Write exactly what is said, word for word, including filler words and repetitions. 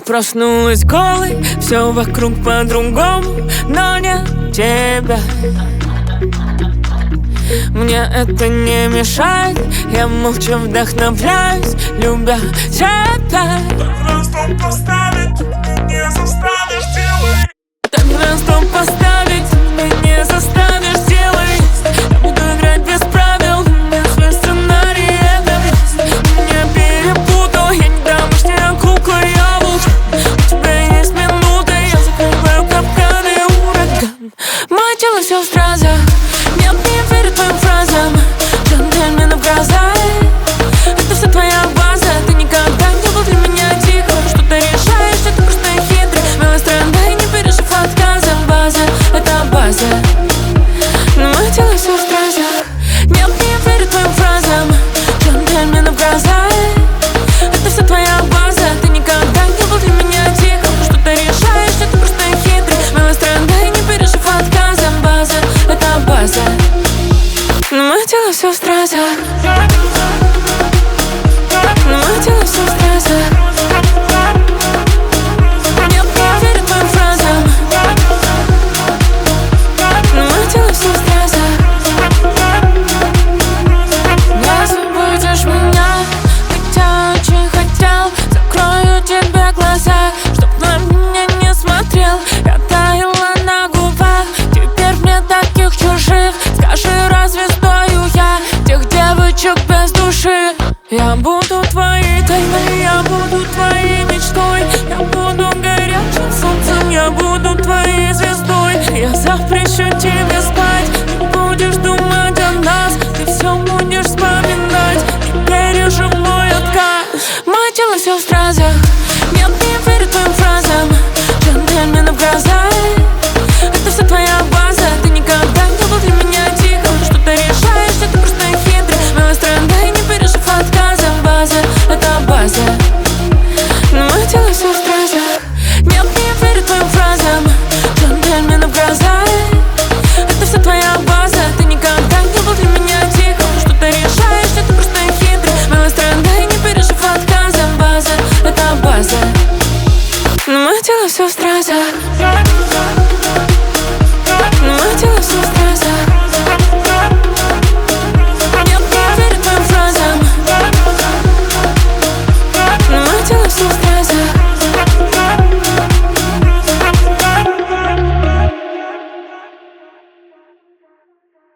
проснулась голой, все вокруг по-другому, но не тебя. Мне это не мешает, я молча вдохновляюсь, любя тебя. Тогда стоп поставить, ты не заставишь делать. Тогда стоп поставить, ты не заставишь делать. Я буду играть без правил, без свой сценарий это. Не перепутал, я не домашняя кукла, я волчок. У тебя есть минута, я закрываю капканы, ураган. Мое тело все в стразах, нет, не верю твоим фразам. Джентльмены в глаза, это вся твоя база. Ты никогда не был для меня тихо, что ты решаешь, что ты просто хитрый. Милая страна, и не пережив отказом. База, это база. Но мое тело все в стразах, нет, не верю твоим фразам. Джентльмены в глаза, это вся твоя база. Ты никогда не был для меня тихо, что ты решаешь, что ты просто хитрый. Милая страна, и не пережив отказом. База, это база. Но мое тело все в стразах. Но мое тело все в стразах. Нет, не верю твоим фразам. Но мое тело все в стразах. Не забудешь меня, ведь я очень хотел. Закрою тебе глаза, чтоб на меня не смотрел. Я таяла на губах, теперь мне таких чужих. Скажи, разве стою я тех девочек без души? Я буду твоей тайной, я буду твоей мечтой. Я буду горячим солнцем, я буду твоей звездой. Я запрещу тебе